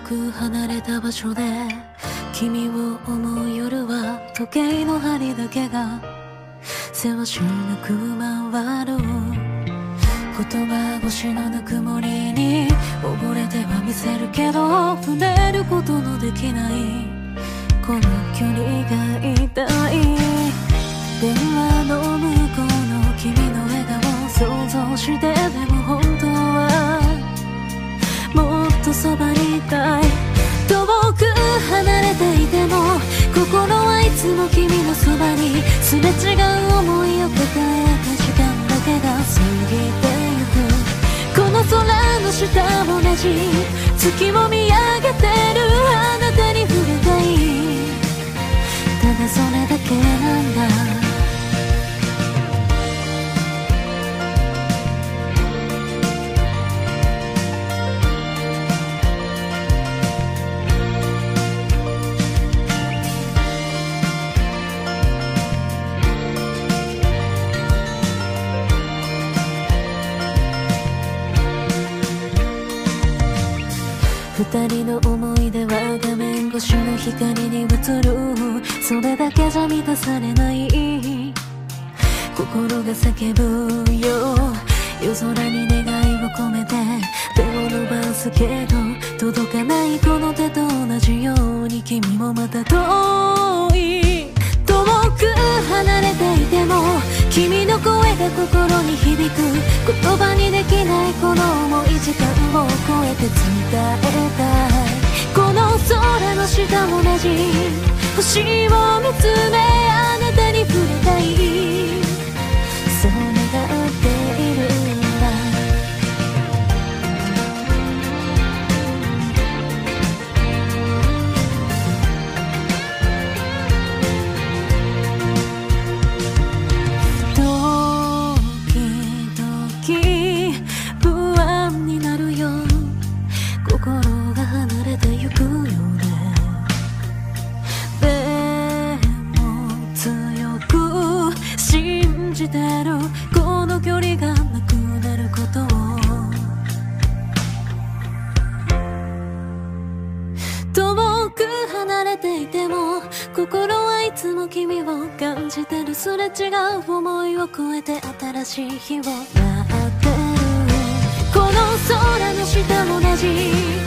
く離れた場所で君を思う夜は時計の針だけがせわしなく回る。言葉越しのぬくもりに溺れてはみせるけど触れることのできないこの距離が痛い。電話の向こうの君の笑顔想像してでも本当はもっとそばにいたい。遠く離れていても心はいつも君のそばにすれ違う想いを抱えた時間だけが過ぎてゆく。この空の下も同じ月を見上げてるあなたに触れたい。ただそれだけなんだ。二人の思い出は画面越しの光に映る。それだけじゃ満たされない心が叫ぶよ。夜空に願いを込めて手を伸ばすけど届かないこの手と同じように君もまた遠い。遠く離れていても君の声が心に響く。言葉にできないこの想い時間を超えて伝えたい。この空の下も同じ星を見つめあなたに触れたい。そう願っているんだ。この距離がなくなることを遠く離れていても心はいつも君を感じてる。すれ違う想いを超えて新しい日を待ってる。この空の下も同じ